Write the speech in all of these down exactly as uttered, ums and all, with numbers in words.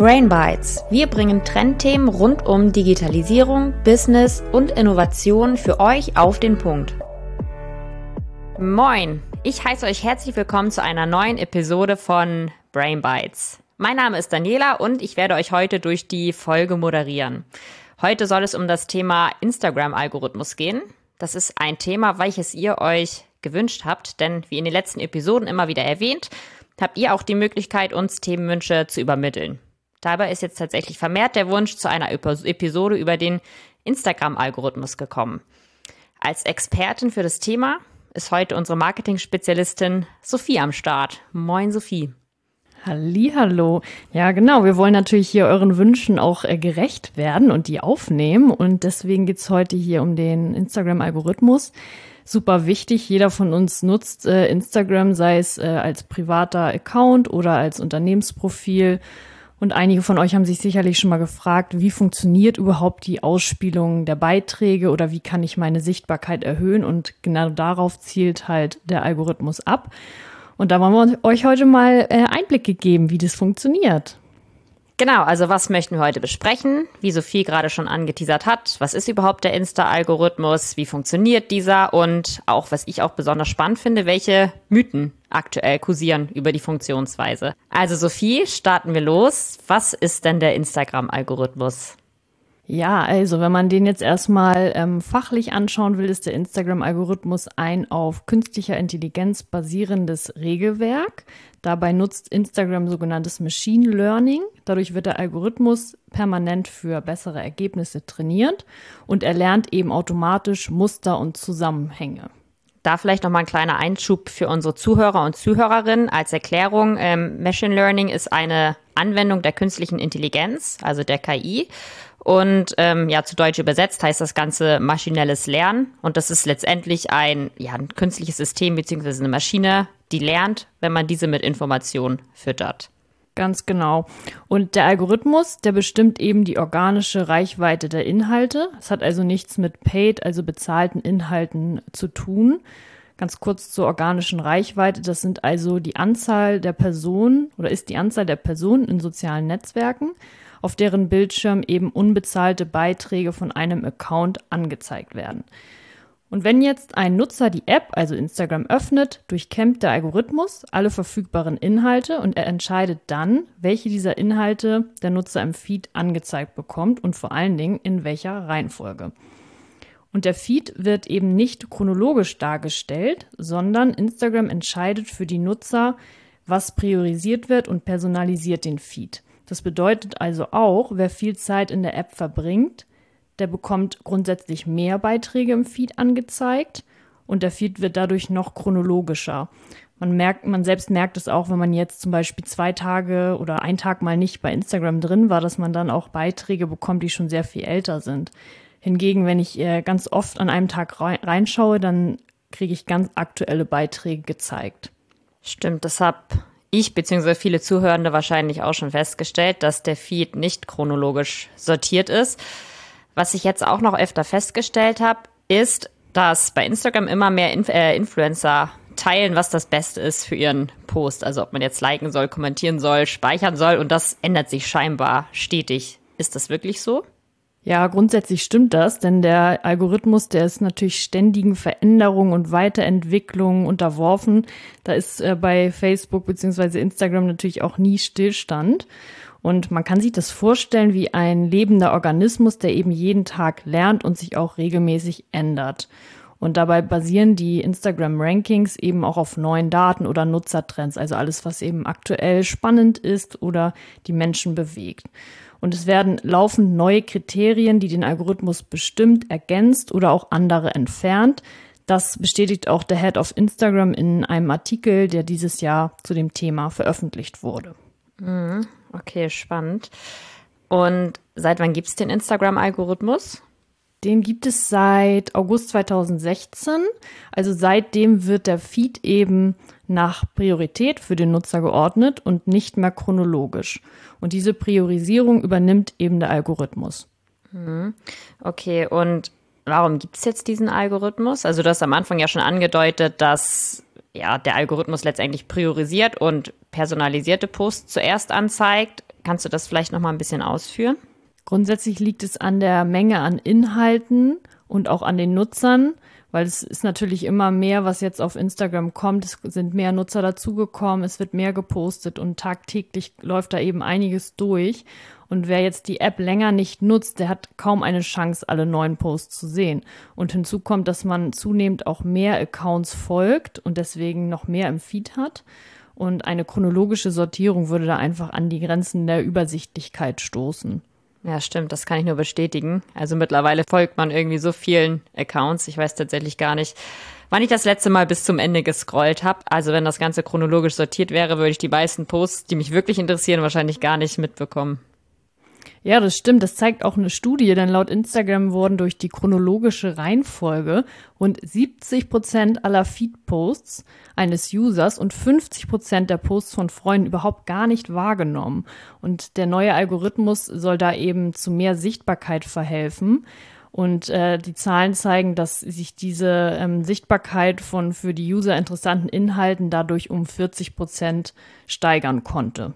Brain Bites. Wir bringen Trendthemen rund um Digitalisierung, Business und Innovation für euch auf den Punkt. Moin, ich heiße euch herzlich willkommen zu einer neuen Episode von Brain Bites. Mein Name ist Daniela und ich werde euch heute durch die Folge moderieren. Heute soll es um das Thema Instagram-Algorithmus gehen. Das ist ein Thema, welches ihr euch gewünscht habt, denn wie in den letzten Episoden immer wieder erwähnt, habt ihr auch die Möglichkeit, uns Themenwünsche zu übermitteln. Dabei ist jetzt tatsächlich vermehrt der Wunsch zu einer Episode über den Instagram-Algorithmus gekommen. Als Expertin für das Thema ist heute unsere Marketing-Spezialistin Sophie am Start. Moin Sophie. Hallihallo. Ja, genau. Wir wollen natürlich hier euren Wünschen auch äh, gerecht werden und die aufnehmen. Und deswegen geht's heute hier um den Instagram-Algorithmus. Super wichtig. Jeder von uns nutzt äh, Instagram, sei es äh, als privater Account oder als Unternehmensprofil. Und einige von euch haben sich sicherlich schon mal gefragt, wie funktioniert überhaupt die Ausspielung der Beiträge oder wie kann ich meine Sichtbarkeit erhöhen? Und genau darauf zielt halt der Algorithmus ab. Und da wollen wir euch heute mal äh, Einblicke geben, wie das funktioniert. Genau, also was möchten wir heute besprechen? Wie Sophie gerade schon angeteasert hat, was ist überhaupt der Insta-Algorithmus? Wie funktioniert dieser? Und auch, was ich auch besonders spannend finde, welche Mythen aktuell kursieren über die Funktionsweise. Also Sophie, starten wir los. Was ist denn der Instagram-Algorithmus? Ja, also wenn man den jetzt erstmal ähm, fachlich anschauen will, ist der Instagram-Algorithmus ein auf künstlicher Intelligenz basierendes Regelwerk. Dabei nutzt Instagram sogenanntes Machine Learning. Dadurch wird der Algorithmus permanent für bessere Ergebnisse trainiert und er lernt eben automatisch Muster und Zusammenhänge. Da vielleicht noch mal ein kleiner Einschub für unsere Zuhörer und Zuhörerinnen als Erklärung. Ähm, Machine Learning ist eine Anwendung der künstlichen Intelligenz, also der K I. Und ähm, ja, zu Deutsch übersetzt heißt das Ganze maschinelles Lernen. Und das ist letztendlich ein, ja, ein künstliches System bzw. eine Maschine, die lernt, wenn man diese mit Informationen füttert. Ganz genau. Und der Algorithmus, der bestimmt eben die organische Reichweite der Inhalte. Es hat also nichts mit paid, also bezahlten Inhalten zu tun. Ganz kurz zur organischen Reichweite. Das sind also die Anzahl der Personen oder ist die Anzahl der Personen in sozialen Netzwerken, auf deren Bildschirm eben unbezahlte Beiträge von einem Account angezeigt werden. Und wenn jetzt ein Nutzer die App, also Instagram, öffnet, durchkämmt der Algorithmus alle verfügbaren Inhalte und er entscheidet dann, welche dieser Inhalte der Nutzer im Feed angezeigt bekommt und vor allen Dingen in welcher Reihenfolge. Und der Feed wird eben nicht chronologisch dargestellt, sondern Instagram entscheidet für die Nutzer, was priorisiert wird und personalisiert den Feed. Das bedeutet also auch, wer viel Zeit in der App verbringt, der bekommt grundsätzlich mehr Beiträge im Feed angezeigt und der Feed wird dadurch noch chronologischer. Man merkt, man selbst merkt es auch, wenn man jetzt zum Beispiel zwei Tage oder einen Tag mal nicht bei Instagram drin war, dass man dann auch Beiträge bekommt, die schon sehr viel älter sind. Hingegen, wenn ich äh, ganz oft an einem Tag reinschaue, dann kriege ich ganz aktuelle Beiträge gezeigt. Stimmt, das habe ich bzw. viele Zuhörende wahrscheinlich auch schon festgestellt, dass der Feed nicht chronologisch sortiert ist. Was ich jetzt auch noch öfter festgestellt habe, ist, dass bei Instagram immer mehr Inf- äh, Influencer teilen, was das Beste ist für ihren Post. Also ob man jetzt liken soll, kommentieren soll, speichern soll und das ändert sich scheinbar stetig. Ist das wirklich so? Ja, grundsätzlich stimmt das, denn der Algorithmus, der ist natürlich ständigen Veränderungen und Weiterentwicklungen unterworfen. Da ist äh, bei Facebook bzw. Instagram natürlich auch nie Stillstand. Und man kann sich das vorstellen wie ein lebender Organismus, der eben jeden Tag lernt und sich auch regelmäßig ändert. Und dabei basieren die Instagram-Rankings eben auch auf neuen Daten oder Nutzertrends, also alles, was eben aktuell spannend ist oder die Menschen bewegt. Und es werden laufend neue Kriterien, die den Algorithmus bestimmt, ergänzt oder auch andere entfernt. Das bestätigt auch der Head of Instagram in einem Artikel, der dieses Jahr zu dem Thema veröffentlicht wurde. Okay, spannend. Und seit wann gibt es den Instagram-Algorithmus? Den gibt es seit August zweitausendsechzehn. Also seitdem wird der Feed eben nach Priorität für den Nutzer geordnet und nicht mehr chronologisch. Und diese Priorisierung übernimmt eben der Algorithmus. Okay, und warum gibt es jetzt diesen Algorithmus? Also du hast am Anfang ja schon angedeutet, dass ja der Algorithmus letztendlich priorisiert und personalisierte Posts zuerst anzeigt. Kannst du das vielleicht noch mal ein bisschen ausführen? Grundsätzlich liegt es an der Menge an Inhalten und auch an den Nutzern, weil es ist natürlich immer mehr, was jetzt auf Instagram kommt. Es sind mehr Nutzer dazugekommen, es wird mehr gepostet und tagtäglich läuft da eben einiges durch. Und wer jetzt die App länger nicht nutzt, der hat kaum eine Chance, alle neuen Posts zu sehen. Und hinzu kommt, dass man zunehmend auch mehr Accounts folgt und deswegen noch mehr im Feed hat. Und eine chronologische Sortierung würde da einfach an die Grenzen der Übersichtlichkeit stoßen. Ja, stimmt, das kann ich nur bestätigen. Also mittlerweile folgt man irgendwie so vielen Accounts. Ich weiß tatsächlich gar nicht, wann ich das letzte Mal bis zum Ende gescrollt habe. Also wenn das Ganze chronologisch sortiert wäre, würde ich die meisten Posts, die mich wirklich interessieren, wahrscheinlich gar nicht mitbekommen. Ja, das stimmt. Das zeigt auch eine Studie, denn laut Instagram wurden durch die chronologische Reihenfolge rund siebzig Prozent aller Feed-Posts eines Users und fünfzig Prozent der Posts von Freunden überhaupt gar nicht wahrgenommen. Und der neue Algorithmus soll da eben zu mehr Sichtbarkeit verhelfen. Und äh, die Zahlen zeigen, dass sich diese ähm, Sichtbarkeit von für die User interessanten Inhalten dadurch um vierzig Prozent steigern konnte.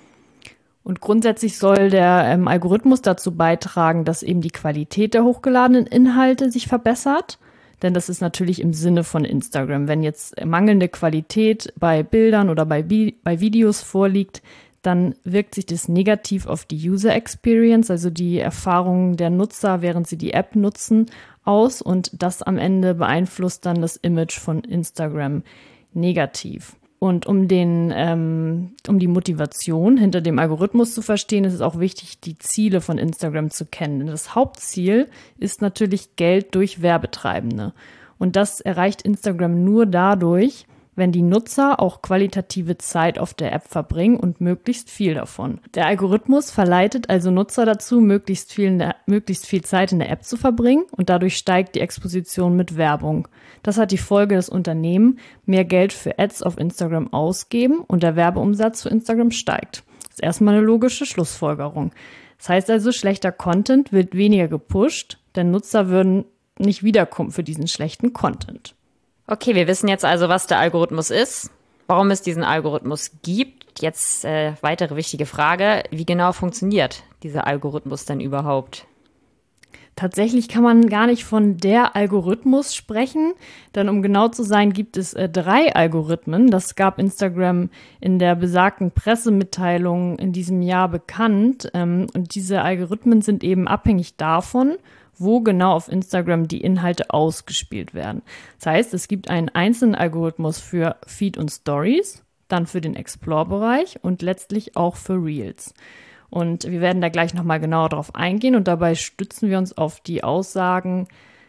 Und grundsätzlich soll der ähm, Algorithmus dazu beitragen, dass eben die Qualität der hochgeladenen Inhalte sich verbessert. Denn das ist natürlich im Sinne von Instagram. Wenn jetzt mangelnde Qualität bei Bildern oder bei, Bi- bei Videos vorliegt, dann wirkt sich das negativ auf die User Experience, also die Erfahrungen der Nutzer, während sie die App nutzen, aus. Und das am Ende beeinflusst dann das Image von Instagram negativ. Und um den, ähm, um die Motivation hinter dem Algorithmus zu verstehen, ist es auch wichtig, die Ziele von Instagram zu kennen. Das Hauptziel ist natürlich Geld durch Werbetreibende. Und das erreicht Instagram nur dadurch, wenn die Nutzer auch qualitative Zeit auf der App verbringen und möglichst viel davon. Der Algorithmus verleitet also Nutzer dazu, möglichst viel, in der, möglichst viel Zeit in der App zu verbringen und dadurch steigt die Exposition mit Werbung. Das hat die Folge, dass Unternehmen mehr Geld für Ads auf Instagram ausgeben und der Werbeumsatz für Instagram steigt. Das ist erstmal eine logische Schlussfolgerung. Das heißt also, schlechter Content wird weniger gepusht, denn Nutzer würden nicht wiederkommen für diesen schlechten Content. Okay, wir wissen jetzt also, was der Algorithmus ist, warum es diesen Algorithmus gibt. Jetzt äh, weitere wichtige Frage, wie genau funktioniert dieser Algorithmus denn überhaupt? Tatsächlich kann man gar nicht von der Algorithmus sprechen, denn um genau zu sein, gibt es äh, drei Algorithmen. Das gab Instagram in der besagten Pressemitteilung in diesem Jahr bekannt. Ähm, und diese Algorithmen sind eben abhängig davon, wo genau auf Instagram die Inhalte ausgespielt werden. Das heißt, es gibt einen einzelnen Algorithmus für Feed und Stories, dann für den Explore-Bereich und letztlich auch für Reels. Und wir werden da gleich nochmal genauer drauf eingehen und dabei stützen wir uns auf die Aussagen,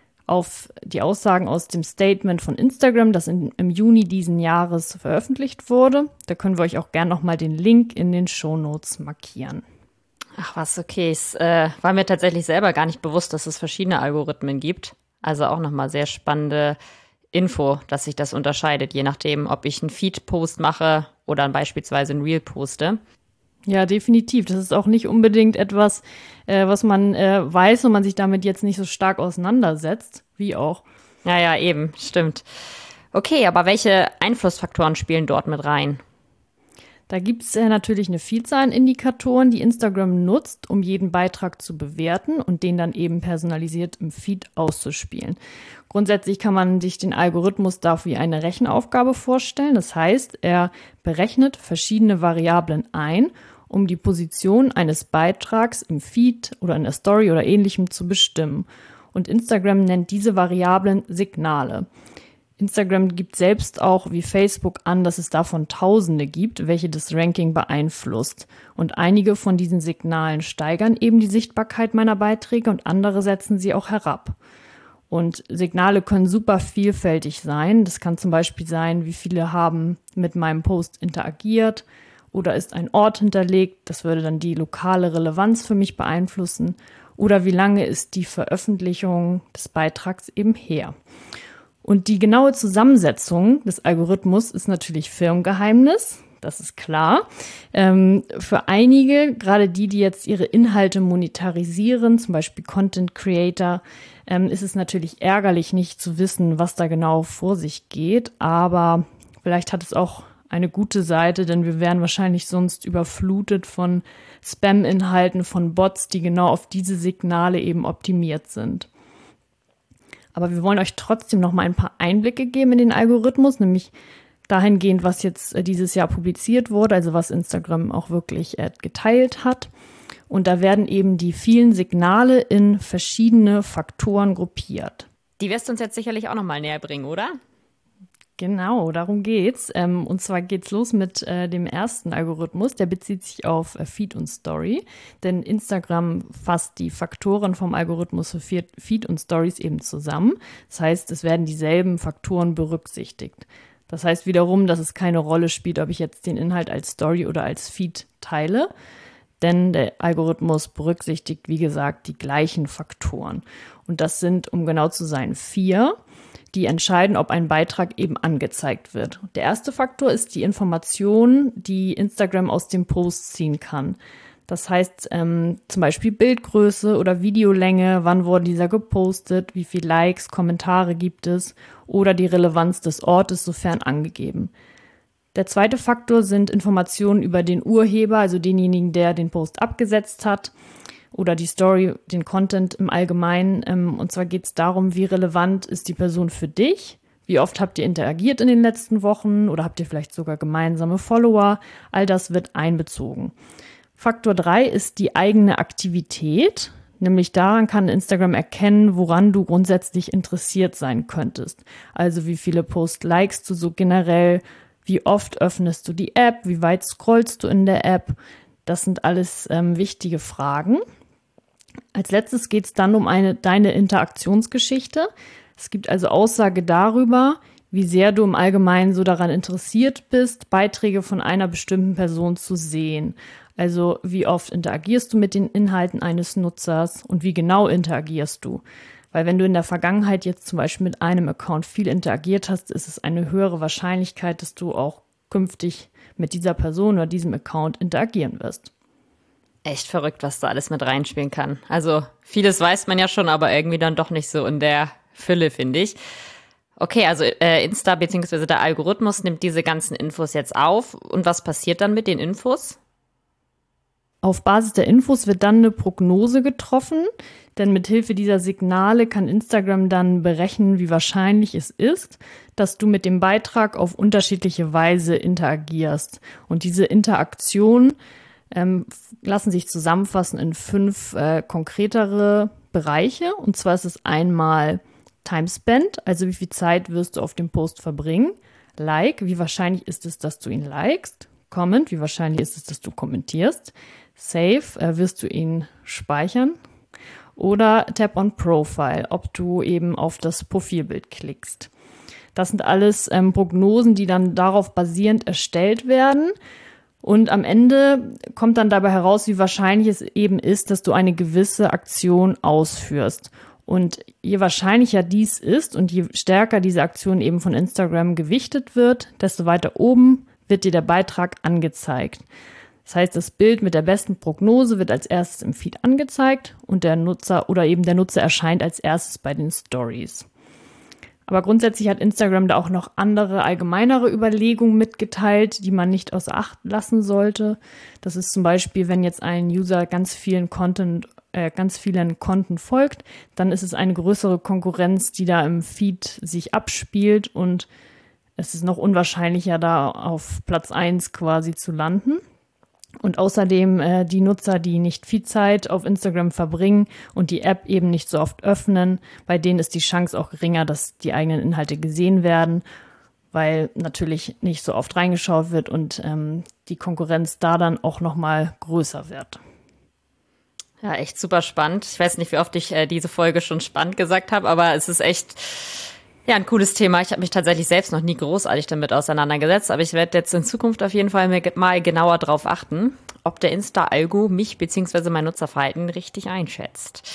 auf die Aussagen aus dem Statement von Instagram, das in, im Juni diesen Jahres veröffentlicht wurde. Da können wir euch auch gerne nochmal den Link in den Shownotes markieren. Ach was, okay. Es äh, war mir tatsächlich selber gar nicht bewusst, dass es verschiedene Algorithmen gibt. Also auch nochmal sehr spannende Info, dass sich das unterscheidet, je nachdem, ob ich einen Feed-Post mache oder beispielsweise einen Reel poste. Ja, definitiv. Das ist auch nicht unbedingt etwas, äh, was man äh, weiß und man sich damit jetzt nicht so stark auseinandersetzt, wie auch. Ja, ja, eben, stimmt. Okay, aber welche Einflussfaktoren spielen dort mit rein? Da gibt es äh, natürlich eine Vielzahl an Indikatoren, die Instagram nutzt, um jeden Beitrag zu bewerten und den dann eben personalisiert im Feed auszuspielen. Grundsätzlich kann man sich den Algorithmus dafür wie eine Rechenaufgabe vorstellen. Das heißt, er berechnet verschiedene Variablen ein, um die Position eines Beitrags im Feed oder in der Story oder Ähnlichem zu bestimmen. Und Instagram nennt diese Variablen Signale. Instagram gibt selbst auch wie Facebook an, dass es davon Tausende gibt, welche das Ranking beeinflusst. Und einige von diesen Signalen steigern eben die Sichtbarkeit meiner Beiträge und andere setzen sie auch herab. Und Signale können super vielfältig sein. Das kann zum Beispiel sein, wie viele haben mit meinem Post interagiert oder ist ein Ort hinterlegt. Das würde dann die lokale Relevanz für mich beeinflussen. Oder wie lange ist die Veröffentlichung des Beitrags eben her. Und die genaue Zusammensetzung des Algorithmus ist natürlich Firmengeheimnis, das ist klar. Ähm, für einige, gerade die, die jetzt ihre Inhalte monetarisieren, zum Beispiel Content Creator, ähm, ist es natürlich ärgerlich, nicht zu wissen, was da genau vor sich geht. Aber vielleicht hat es auch eine gute Seite, denn wir wären wahrscheinlich sonst überflutet von Spam-Inhalten, von Bots, die genau auf diese Signale eben optimiert sind. Aber wir wollen euch trotzdem noch mal ein paar Einblicke geben in den Algorithmus, nämlich dahingehend, was jetzt dieses Jahr publiziert wurde, also was Instagram auch wirklich geteilt hat. Und da werden eben die vielen Signale in verschiedene Faktoren gruppiert. Die wirst du uns jetzt sicherlich auch noch mal näher bringen, oder? Genau, darum geht's. Und zwar geht's los mit dem ersten Algorithmus. Der bezieht sich auf Feed und Story. Denn Instagram fasst die Faktoren vom Algorithmus für Feed und Stories eben zusammen. Das heißt, es werden dieselben Faktoren berücksichtigt. Das heißt wiederum, dass es keine Rolle spielt, ob ich jetzt den Inhalt als Story oder als Feed teile. Denn der Algorithmus berücksichtigt, wie gesagt, die gleichen Faktoren. Und das sind, um genau zu sein, vier, die entscheiden, ob ein Beitrag eben angezeigt wird. Der erste Faktor ist die Information, die Instagram aus dem Post ziehen kann. Das heißt ähm, zum Beispiel Bildgröße oder Videolänge, wann wurde dieser gepostet, wie viele Likes, Kommentare gibt es oder die Relevanz des Ortes, sofern angegeben. Der zweite Faktor sind Informationen über den Urheber, also denjenigen, der den Post abgesetzt hat oder die Story, den Content im Allgemeinen. Ähm, und zwar geht es darum, wie relevant ist die Person für dich, wie oft habt ihr interagiert in den letzten Wochen oder habt ihr vielleicht sogar gemeinsame Follower. All das wird einbezogen. Faktor drei ist die eigene Aktivität, nämlich daran kann Instagram erkennen, woran du grundsätzlich interessiert sein könntest. Also wie viele Post likest du so generell, wie oft öffnest du die App, wie weit scrollst du in der App. Das sind alles ähm, wichtige Fragen. Als letztes geht es dann um eine deine Interaktionsgeschichte. Es gibt also Aussage darüber, wie sehr du im Allgemeinen so daran interessiert bist, Beiträge von einer bestimmten Person zu sehen. Also wie oft interagierst du mit den Inhalten eines Nutzers und wie genau interagierst du? Weil wenn du in der Vergangenheit jetzt zum Beispiel mit einem Account viel interagiert hast, ist es eine höhere Wahrscheinlichkeit, dass du auch künftig mit dieser Person oder diesem Account interagieren wirst. Echt verrückt, was da alles mit reinspielen kann. Also vieles weiß man ja schon, aber irgendwie dann doch nicht so in der Fülle, finde ich. Okay, also äh, Insta bzw. der Algorithmus nimmt diese ganzen Infos jetzt auf. Und was passiert dann mit den Infos? Auf Basis der Infos wird dann eine Prognose getroffen, denn mit Hilfe dieser Signale kann Instagram dann berechnen, wie wahrscheinlich es ist, dass du mit dem Beitrag auf unterschiedliche Weise interagierst. Und diese Interaktionen ähm, lassen sich zusammenfassen in fünf äh, konkretere Bereiche. Und zwar ist es einmal Time Spent, also wie viel Zeit wirst du auf dem Post verbringen. Like, wie wahrscheinlich ist es, dass du ihn likest. Comment, wie wahrscheinlich ist es, dass du kommentierst. Save, äh, wirst du ihn speichern. Oder Tap on Profile, ob du eben auf das Profilbild klickst. Das sind alles ähm, Prognosen, die dann darauf basierend erstellt werden. Und am Ende kommt dann dabei heraus, wie wahrscheinlich es eben ist, dass du eine gewisse Aktion ausführst. Und je wahrscheinlicher dies ist und je stärker diese Aktion eben von Instagram gewichtet wird, desto weiter oben wird dir der Beitrag angezeigt. Das heißt, das Bild mit der besten Prognose wird als erstes im Feed angezeigt und der Nutzer oder eben der Nutzer erscheint als erstes bei den Stories. Aber grundsätzlich hat Instagram da auch noch andere allgemeinere Überlegungen mitgeteilt, die man nicht außer Acht lassen sollte. Das ist zum Beispiel, wenn jetzt ein User ganz vielen Content, äh, ganz vielen Konten folgt, dann ist es eine größere Konkurrenz, die da im Feed sich abspielt und es ist noch unwahrscheinlicher, da auf Platz eins quasi zu landen. Und außerdem äh, die Nutzer, die nicht viel Zeit auf Instagram verbringen und die App eben nicht so oft öffnen, bei denen ist die Chance auch geringer, dass die eigenen Inhalte gesehen werden, weil natürlich nicht so oft reingeschaut wird und ähm, die Konkurrenz da dann auch nochmal größer wird. Ja, echt super spannend. Ich weiß nicht, wie oft ich äh, diese Folge schon spannend gesagt habe, aber es ist echt ja, ein cooles Thema. Ich habe mich tatsächlich selbst noch nie großartig damit auseinandergesetzt, aber ich werde jetzt in Zukunft auf jeden Fall mal genauer drauf achten, ob der Insta-Algo mich bzw. mein Nutzerverhalten richtig einschätzt.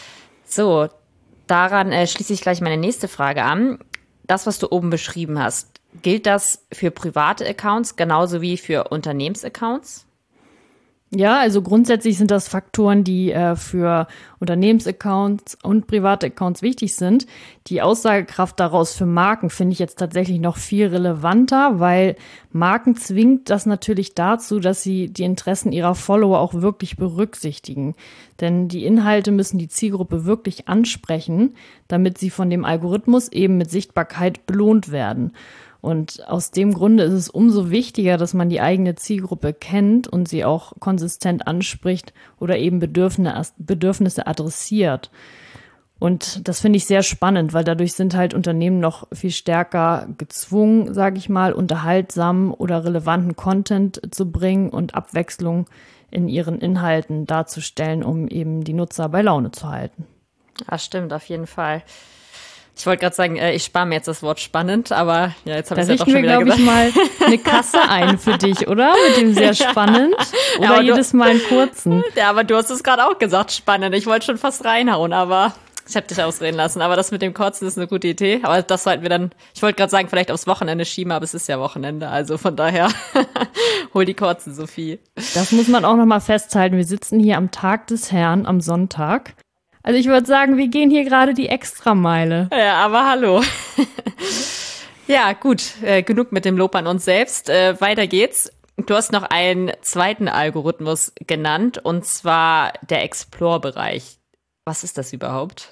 So, daran äh, schließe ich gleich meine nächste Frage an. Das, was du oben beschrieben hast, gilt das für private Accounts genauso wie für Unternehmensaccounts? Ja, also grundsätzlich sind das Faktoren, die äh, für Unternehmensaccounts und private Accounts wichtig sind. Die Aussagekraft daraus für Marken finde ich jetzt tatsächlich noch viel relevanter, weil Marken zwingt das natürlich dazu, dass sie die Interessen ihrer Follower auch wirklich berücksichtigen. Denn die Inhalte müssen die Zielgruppe wirklich ansprechen, damit sie von dem Algorithmus eben mit Sichtbarkeit belohnt werden. Und aus dem Grunde ist es umso wichtiger, dass man die eigene Zielgruppe kennt und sie auch konsistent anspricht oder eben Bedürfnisse adressiert. Und das finde ich sehr spannend, weil dadurch sind halt Unternehmen noch viel stärker gezwungen, sage ich mal, unterhaltsamen oder relevanten Content zu bringen und Abwechslung in ihren Inhalten darzustellen, um eben die Nutzer bei Laune zu halten. Ja, stimmt, auf jeden Fall. Ich wollte gerade sagen, ich spare mir jetzt das Wort spannend, aber ja, jetzt habe ich es ja doch schon wieder gesagt. Da richten wir, glaube ich, mal eine Kasse ein für dich, oder? Mit dem sehr spannend oder ja, jedes du, Mal einen kurzen. Ja, aber du hast es gerade auch gesagt, spannend. Ich wollte schon fast reinhauen, aber ich habe dich ausreden lassen. Aber das mit dem kurzen ist eine gute Idee. Aber das sollten wir dann, ich wollte gerade sagen, vielleicht aufs Wochenende schieben, aber es ist ja Wochenende. Also von daher, hol die kurzen, Sophie. Das muss man auch nochmal festhalten. Wir sitzen hier am Tag des Herrn, am Sonntag. Also ich würde sagen, wir gehen hier gerade die Extrameile. Ja, aber hallo. Ja, gut, äh, genug mit dem Lob an uns selbst. Äh, weiter geht's. Du hast noch einen zweiten Algorithmus genannt, und zwar der Explore-Bereich. Was ist das überhaupt?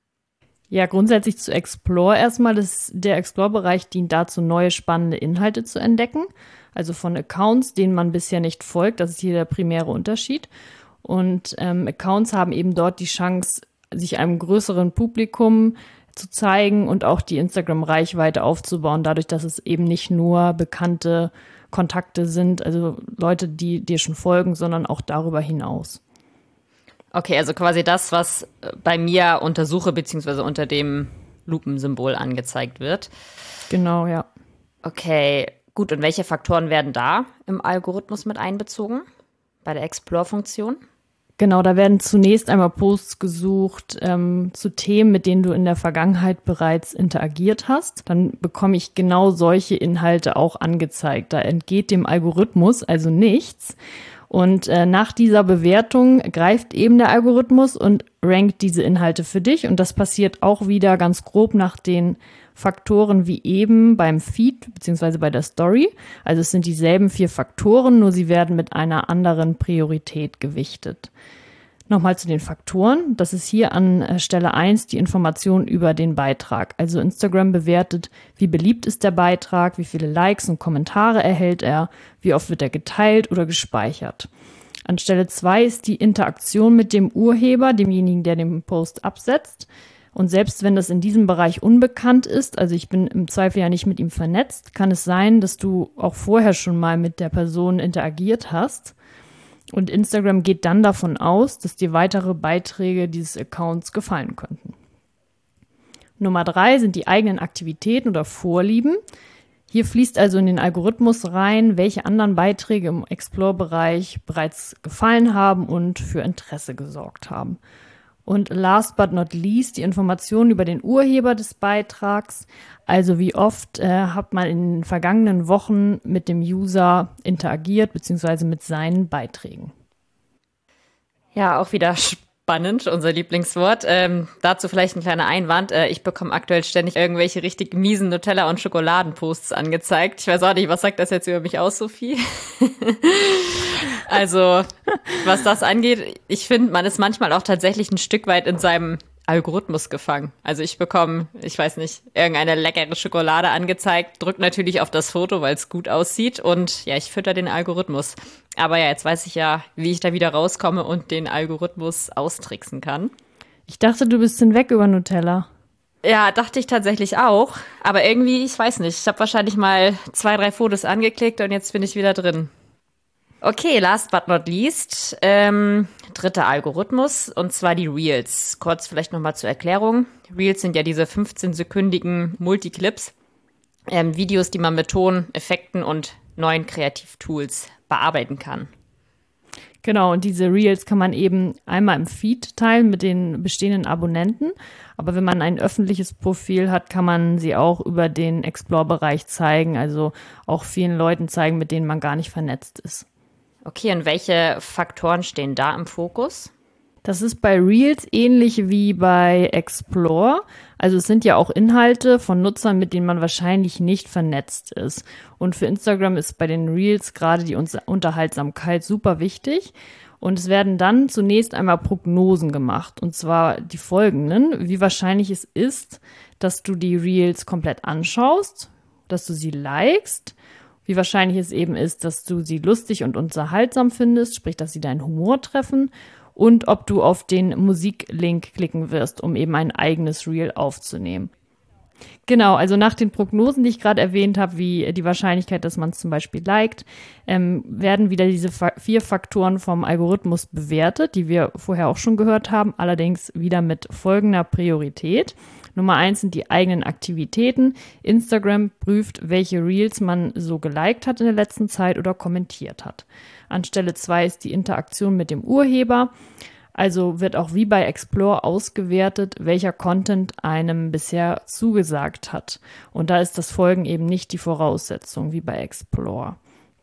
Ja, grundsätzlich zu Explore erstmal. Das, der Explore-Bereich dient dazu, neue spannende Inhalte zu entdecken. Also von Accounts, denen man bisher nicht folgt. Das ist hier der primäre Unterschied. Und ähm, Accounts haben eben dort die Chance, sich einem größeren Publikum zu zeigen und auch die Instagram-Reichweite aufzubauen, dadurch, dass es eben nicht nur bekannte Kontakte sind, also Leute, die dir schon folgen, sondern auch darüber hinaus. Okay, also quasi das, was bei mir unter Suche beziehungsweise unter dem Lupensymbol angezeigt wird. Genau, ja. Okay, gut. Und welche Faktoren werden da im Algorithmus mit einbezogen bei der Explore-Funktion? Genau, da werden zunächst einmal Posts gesucht ähm, zu Themen, mit denen du in der Vergangenheit bereits interagiert hast. Dann bekomme ich genau solche Inhalte auch angezeigt. Da entgeht dem Algorithmus also nichts. Und äh, nach dieser Bewertung greift eben der Algorithmus und rankt diese Inhalte für dich. Und das passiert auch wieder ganz grob nach den Faktoren wie eben beim Feed beziehungsweise bei der Story. Also es sind dieselben vier Faktoren, nur sie werden mit einer anderen Priorität gewichtet. Nochmal zu den Faktoren. Das ist hier an Stelle eins die Information über den Beitrag. Also Instagram bewertet, wie beliebt ist der Beitrag, wie viele Likes und Kommentare erhält er, wie oft wird er geteilt oder gespeichert. An Stelle zwei ist die Interaktion mit dem Urheber, demjenigen, der den Post absetzt. Und selbst wenn das in diesem Bereich unbekannt ist, also ich bin im Zweifel ja nicht mit ihm vernetzt, kann es sein, dass du auch vorher schon mal mit der Person interagiert hast. Und Instagram geht dann davon aus, dass dir weitere Beiträge dieses Accounts gefallen könnten. Nummer drei sind die eigenen Aktivitäten oder Vorlieben. Hier fließt also in den Algorithmus rein, welche anderen Beiträge im Explore-Bereich bereits gefallen haben und für Interesse gesorgt haben. Und last but not least die Informationen über den Urheber des Beitrags. Also wie oft äh, hat man in den vergangenen Wochen mit dem User interagiert, beziehungsweise mit seinen Beiträgen. Ja, auch wieder spannend, unser Lieblingswort. Ähm, dazu vielleicht ein kleiner Einwand. Äh, ich bekomme aktuell ständig irgendwelche richtig miesen Nutella- und Schokoladenposts angezeigt. Ich weiß auch nicht, was sagt das jetzt über mich aus, Sophie? Also, was das angeht, ich finde, man ist manchmal auch tatsächlich ein Stück weit in seinem Algorithmus gefangen. Also ich bekomme, ich weiß nicht, irgendeine leckere Schokolade angezeigt, drück natürlich auf das Foto, weil es gut aussieht und ja, ich fütter den Algorithmus. Aber ja, jetzt weiß ich ja, wie ich da wieder rauskomme und den Algorithmus austricksen kann. Ich dachte, du bist hinweg über Nutella. Ja, dachte ich tatsächlich auch. Aber irgendwie, ich weiß nicht, ich habe wahrscheinlich mal zwei, drei Fotos angeklickt und jetzt bin ich wieder drin. Okay, last but not least, ähm, dritter Algorithmus, und zwar die Reels. Kurz vielleicht nochmal zur Erklärung. Reels sind ja diese fünfzehn-sekündigen Multiclips, ähm, Videos, die man mit Ton, Effekten und neuen Kreativtools bearbeiten kann. Genau, und diese Reels kann man eben einmal im Feed teilen mit den bestehenden Abonnenten. Aber wenn man ein öffentliches Profil hat, kann man sie auch über den Explore-Bereich zeigen, also auch vielen Leuten zeigen, mit denen man gar nicht vernetzt ist. Okay, und welche Faktoren stehen da im Fokus? Das ist bei Reels ähnlich wie bei Explore. Also es sind ja auch Inhalte von Nutzern, mit denen man wahrscheinlich nicht vernetzt ist. Und für Instagram ist bei den Reels gerade die Unterhaltsamkeit super wichtig. Und es werden dann zunächst einmal Prognosen gemacht. Und zwar die folgenden: Wie wahrscheinlich es ist, dass du die Reels komplett anschaust, dass du sie likest, wie wahrscheinlich es eben ist, dass du sie lustig und unterhaltsam findest, sprich, dass sie deinen Humor treffen, und ob du auf den Musiklink klicken wirst, um eben ein eigenes Reel aufzunehmen. Genau, also nach den Prognosen, die ich gerade erwähnt habe, wie die Wahrscheinlichkeit, dass man es zum Beispiel liked, ähm, werden wieder diese fa- vier Faktoren vom Algorithmus bewertet, die wir vorher auch schon gehört haben, allerdings wieder mit folgender Priorität. Nummer eins sind die eigenen Aktivitäten. Instagram prüft, welche Reels man so geliked hat in der letzten Zeit oder kommentiert hat. An Stelle zwei ist die Interaktion mit dem Urheber. Also wird auch wie bei Explore ausgewertet, welcher Content einem bisher zugesagt hat. Und da ist das Folgen eben nicht die Voraussetzung wie bei Explore.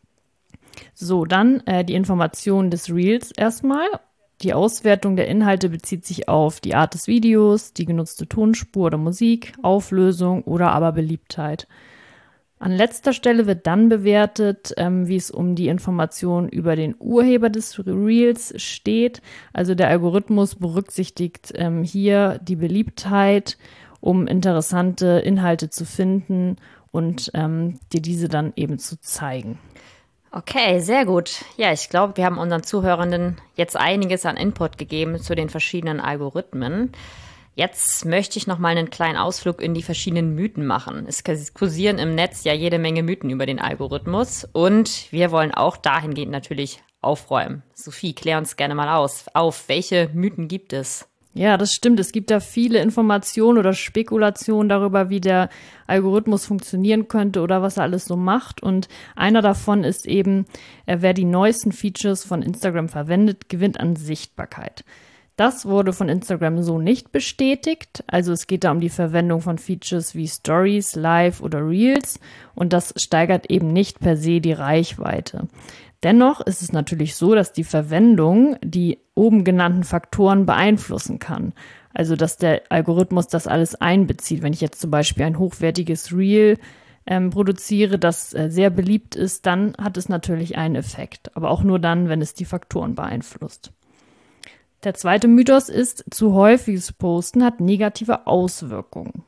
So, dann äh, die Information des Reels erstmal. Die Auswertung der Inhalte bezieht sich auf die Art des Videos, die genutzte Tonspur oder Musik, Auflösung oder aber Beliebtheit. An letzter Stelle wird dann bewertet, ähm, wie es um die Information über den Urheber des Reels steht. Also der Algorithmus berücksichtigt ähm, hier die Beliebtheit, um interessante Inhalte zu finden und ähm, dir diese dann eben zu zeigen. Okay, sehr gut. Ja, ich glaube, wir haben unseren Zuhörenden jetzt einiges an Input gegeben zu den verschiedenen Algorithmen. Jetzt möchte ich noch mal einen kleinen Ausflug in die verschiedenen Mythen machen. Es kursieren im Netz ja jede Menge Mythen über den Algorithmus und wir wollen auch dahingehend natürlich aufräumen. Sophie, klär uns gerne mal aus. Auf, welche Mythen gibt es? Ja, das stimmt. Es gibt da viele Informationen oder Spekulationen darüber, wie der Algorithmus funktionieren könnte oder was er alles so macht. Und einer davon ist eben, wer die neuesten Features von Instagram verwendet, gewinnt an Sichtbarkeit. Das wurde von Instagram so nicht bestätigt. Also es geht da um die Verwendung von Features wie Stories, Live oder Reels. Und das steigert eben nicht per se die Reichweite. Dennoch ist es natürlich so, dass die Verwendung die oben genannten Faktoren beeinflussen kann. Also dass der Algorithmus das alles einbezieht. Wenn ich jetzt zum Beispiel ein hochwertiges Reel ähm, produziere, das äh, sehr beliebt ist, dann hat es natürlich einen Effekt. Aber auch nur dann, wenn es die Faktoren beeinflusst. Der zweite Mythos ist, zu häufiges Posten hat negative Auswirkungen.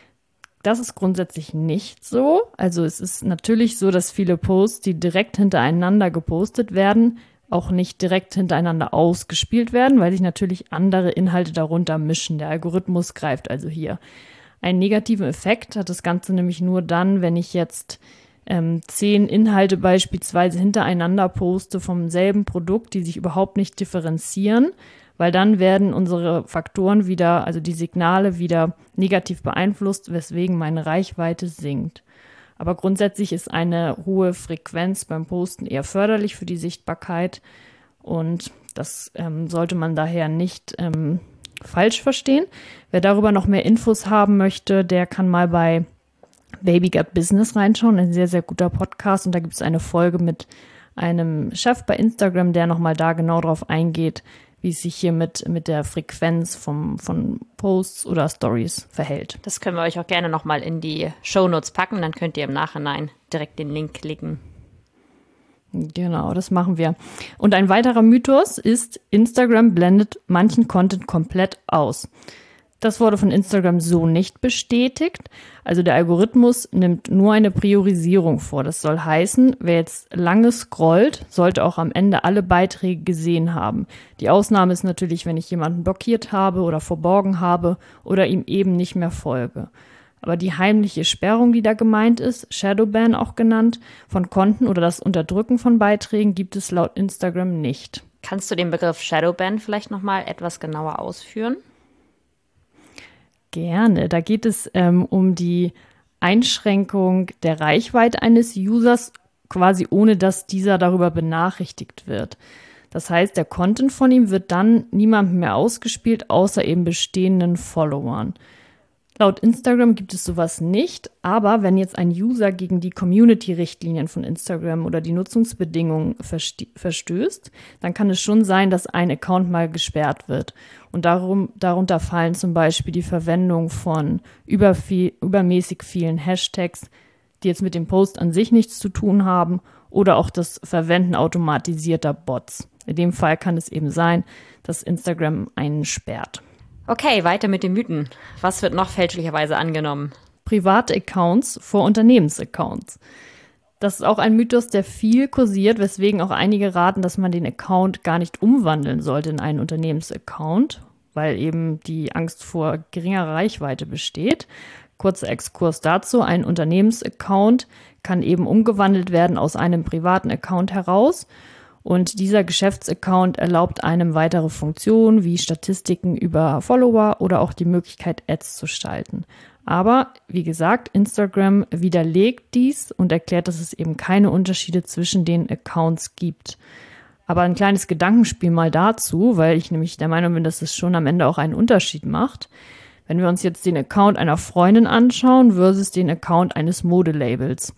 Das ist grundsätzlich nicht so. Also es ist natürlich so, dass viele Posts, die direkt hintereinander gepostet werden, auch nicht direkt hintereinander ausgespielt werden, weil sich natürlich andere Inhalte darunter mischen. Der Algorithmus greift also hier. Einen negativen Effekt hat das Ganze nämlich nur dann, wenn ich jetzt ähm, zehn Inhalte beispielsweise hintereinander poste vom selben Produkt, die sich überhaupt nicht differenzieren, weil dann werden unsere Faktoren wieder, also die Signale wieder negativ beeinflusst, weswegen meine Reichweite sinkt. Aber grundsätzlich ist eine hohe Frequenz beim Posten eher förderlich für die Sichtbarkeit und das ähm, sollte man daher nicht ähm, falsch verstehen. Wer darüber noch mehr Infos haben möchte, der kann mal bei Baby Got Business reinschauen, ein sehr, sehr guter Podcast und da gibt es eine Folge mit einem Chef bei Instagram, der nochmal da genau drauf eingeht, wie es sich hier mit, mit der Frequenz vom, von Posts oder Stories verhält. Das können wir euch auch gerne nochmal in die Shownotes packen, dann könnt ihr im Nachhinein direkt den Link klicken. Genau, das machen wir. Und ein weiterer Mythos ist, Instagram blendet manchen Content komplett aus. Das wurde von Instagram so nicht bestätigt. Also der Algorithmus nimmt nur eine Priorisierung vor. Das soll heißen, wer jetzt lange scrollt, sollte auch am Ende alle Beiträge gesehen haben. Die Ausnahme ist natürlich, wenn ich jemanden blockiert habe oder verborgen habe oder ihm eben nicht mehr folge. Aber die heimliche Sperrung, die da gemeint ist, Shadowban auch genannt, von Konten oder das Unterdrücken von Beiträgen gibt es laut Instagram nicht. Kannst du den Begriff Shadowban vielleicht nochmal etwas genauer ausführen? Gerne. Da geht es ähm, um die Einschränkung der Reichweite eines Users, quasi ohne dass dieser darüber benachrichtigt wird. Das heißt, der Content von ihm wird dann niemandem mehr ausgespielt, außer eben bestehenden Followern. Laut Instagram gibt es sowas nicht, aber wenn jetzt ein User gegen die Community-Richtlinien von Instagram oder die Nutzungsbedingungen verstößt, dann kann es schon sein, dass ein Account mal gesperrt wird. Und darum, darunter fallen zum Beispiel die Verwendung von überviel, übermäßig vielen Hashtags, die jetzt mit dem Post an sich nichts zu tun haben, oder auch das Verwenden automatisierter Bots. In dem Fall kann es eben sein, dass Instagram einen sperrt. Okay, weiter mit den Mythen. Was wird noch fälschlicherweise angenommen? Private Accounts vor Unternehmensaccounts. Das ist auch ein Mythos, der viel kursiert, weswegen auch einige raten, dass man den Account gar nicht umwandeln sollte in einen Unternehmensaccount, weil eben die Angst vor geringerer Reichweite besteht. Kurzer Exkurs dazu: Ein Unternehmensaccount kann eben umgewandelt werden aus einem privaten Account heraus. Und dieser Geschäftsaccount erlaubt einem weitere Funktionen wie Statistiken über Follower oder auch die Möglichkeit, Ads zu schalten. Aber wie gesagt, Instagram widerlegt dies und erklärt, dass es eben keine Unterschiede zwischen den Accounts gibt. Aber ein kleines Gedankenspiel mal dazu, weil ich nämlich der Meinung bin, dass es schon am Ende auch einen Unterschied macht. Wenn wir uns jetzt den Account einer Freundin anschauen versus den Account eines Modelabels,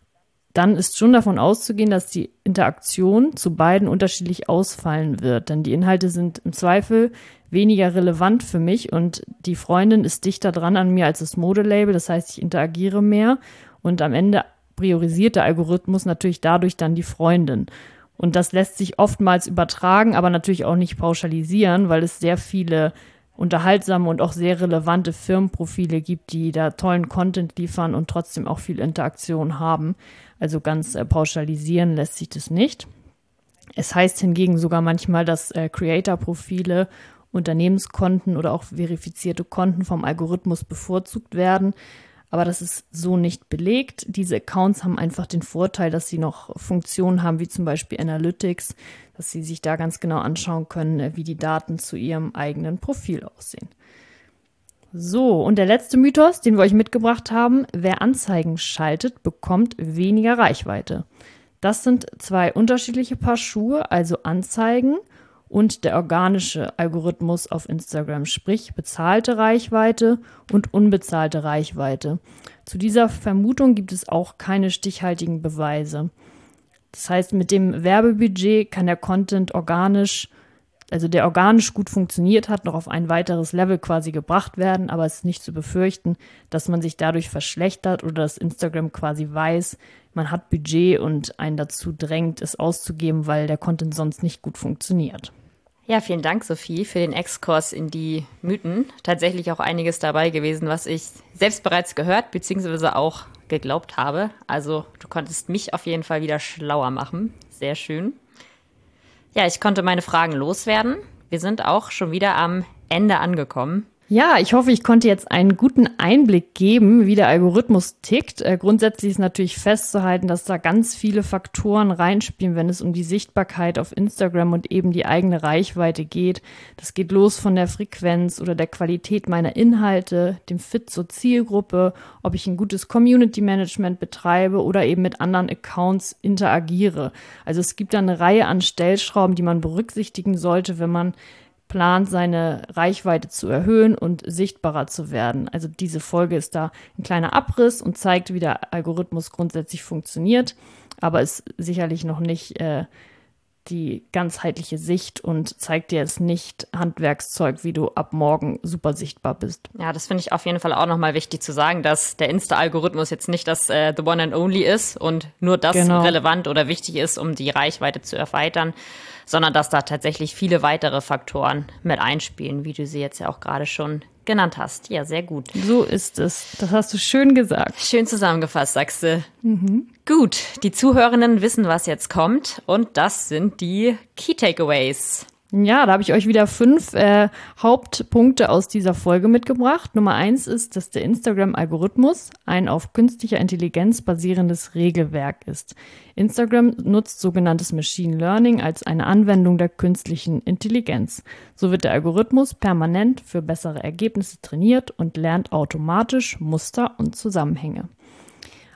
dann ist schon davon auszugehen, dass die Interaktion zu beiden unterschiedlich ausfallen wird. Denn die Inhalte sind im Zweifel weniger relevant für mich und die Freundin ist dichter dran an mir als das Modelabel. Das heißt, ich interagiere mehr und am Ende priorisiert der Algorithmus natürlich dadurch dann die Freundin. Und das lässt sich oftmals übertragen, aber natürlich auch nicht pauschalisieren, weil es sehr viele unterhaltsame und auch sehr relevante Firmenprofile gibt, die da tollen Content liefern und trotzdem auch viel Interaktion haben. Also ganz äh, pauschalisieren lässt sich das nicht. Es heißt hingegen sogar manchmal, dass äh, Creator-Profile, Unternehmenskonten oder auch verifizierte Konten vom Algorithmus bevorzugt werden. Aber das ist so nicht belegt. Diese Accounts haben einfach den Vorteil, dass sie noch Funktionen haben, wie zum Beispiel Analytics, dass sie sich da ganz genau anschauen können, wie die Daten zu ihrem eigenen Profil aussehen. So, und der letzte Mythos, den wir euch mitgebracht haben: Wer Anzeigen schaltet, bekommt weniger Reichweite. Das sind zwei unterschiedliche Paar Schuhe, also Anzeigen und der organische Algorithmus auf Instagram, sprich bezahlte Reichweite und unbezahlte Reichweite. Zu dieser Vermutung gibt es auch keine stichhaltigen Beweise. Das heißt, mit dem Werbebudget kann der Content organisch, also der organisch gut funktioniert hat, noch auf ein weiteres Level quasi gebracht werden, aber es ist nicht zu befürchten, dass man sich dadurch verschlechtert oder dass Instagram quasi weiß, man hat Budget und einen dazu drängt, es auszugeben, weil der Content sonst nicht gut funktioniert. Ja, vielen Dank, Sophie, für den Exkurs in die Mythen. Tatsächlich auch einiges dabei gewesen, was ich selbst bereits gehört bzw. auch geglaubt habe. Also du konntest mich auf jeden Fall wieder schlauer machen. Sehr schön. Ja, ich konnte meine Fragen loswerden. Wir sind auch schon wieder am Ende angekommen. Ja, ich hoffe, ich konnte jetzt einen guten Einblick geben, wie der Algorithmus tickt. Äh, grundsätzlich ist natürlich festzuhalten, dass da ganz viele Faktoren reinspielen, wenn es um die Sichtbarkeit auf Instagram und eben die eigene Reichweite geht. Das geht los von der Frequenz oder der Qualität meiner Inhalte, dem Fit zur Zielgruppe, ob ich ein gutes Community-Management betreibe oder eben mit anderen Accounts interagiere. Also es gibt da eine Reihe an Stellschrauben, die man berücksichtigen sollte, wenn man plant, seine Reichweite zu erhöhen und sichtbarer zu werden. Also diese Folge ist da ein kleiner Abriss und zeigt, wie der Algorithmus grundsätzlich funktioniert, aber ist sicherlich noch nicht äh, die ganzheitliche Sicht und zeigt dir jetzt nicht Handwerkszeug, wie du ab morgen super sichtbar bist. Ja, das finde ich auf jeden Fall auch nochmal wichtig zu sagen, dass der Insta-Algorithmus jetzt nicht das äh, the one and only ist und nur das Genau. relevant oder wichtig ist, um die Reichweite zu erweitern, sondern dass da tatsächlich viele weitere Faktoren mit einspielen, wie du sie jetzt ja auch gerade schon genannt hast. Ja, sehr gut. So ist es. Das hast du schön gesagt. Schön zusammengefasst, sagst du. Mhm. Gut, die Zuhörenden wissen, was jetzt kommt und das sind die Key Takeaways. Ja, da habe ich euch wieder fünf äh, Hauptpunkte aus dieser Folge mitgebracht. Nummer eins ist, dass der Instagram-Algorithmus ein auf künstlicher Intelligenz basierendes Regelwerk ist. Instagram nutzt sogenanntes Machine Learning als eine Anwendung der künstlichen Intelligenz. So wird der Algorithmus permanent für bessere Ergebnisse trainiert und lernt automatisch Muster und Zusammenhänge.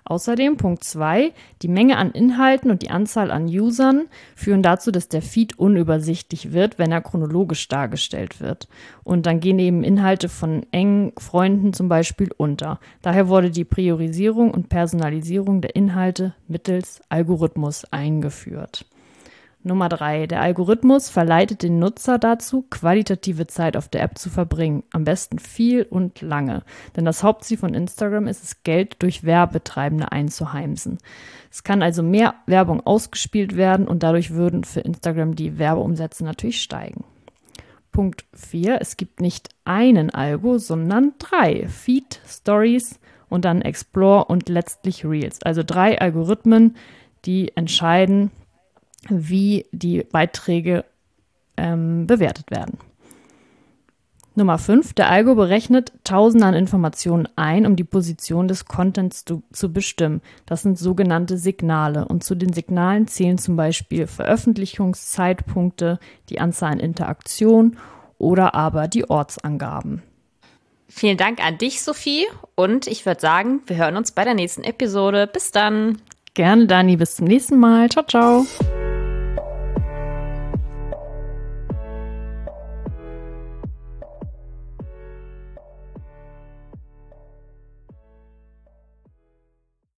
Außerdem Punkt zwei, die Menge an Inhalten und die Anzahl an Usern führen dazu, dass der Feed unübersichtlich wird, wenn er chronologisch dargestellt wird. Und dann gehen eben Inhalte von engen Freunden zum Beispiel unter. Daher wurde die Priorisierung und Personalisierung der Inhalte mittels Algorithmus eingeführt. Nummer drei. Der Algorithmus verleitet den Nutzer dazu, qualitative Zeit auf der App zu verbringen. Am besten viel und lange. Denn das Hauptziel von Instagram ist es, Geld durch Werbetreibende einzuheimsen. Es kann also mehr Werbung ausgespielt werden und dadurch würden für Instagram die Werbeumsätze natürlich steigen. Punkt vier. Es gibt nicht einen Algo, sondern drei. Feed, Stories und dann Explore und letztlich Reels. Also drei Algorithmen, die entscheiden, wie die Beiträge ähm, bewertet werden. Nummer fünf. Der Algo berechnet Tausende an Informationen ein, um die Position des Contents zu, zu bestimmen. Das sind sogenannte Signale. Und zu den Signalen zählen zum Beispiel Veröffentlichungszeitpunkte, die Anzahl an Interaktionen oder aber die Ortsangaben. Vielen Dank an dich, Sophie. Und ich würde sagen, wir hören uns bei der nächsten Episode. Bis dann. Gerne, Dani. Bis zum nächsten Mal. Ciao, ciao.